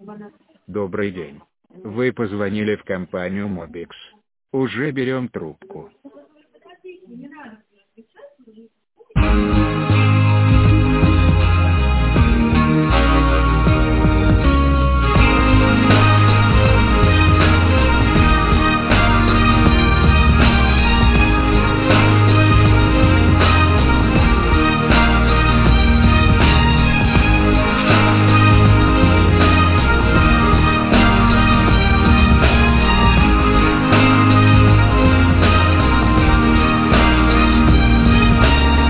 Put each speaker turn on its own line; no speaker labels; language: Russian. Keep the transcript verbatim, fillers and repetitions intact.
Добрый день. Вы позвонили в компанию Mobix. Уже берем трубку.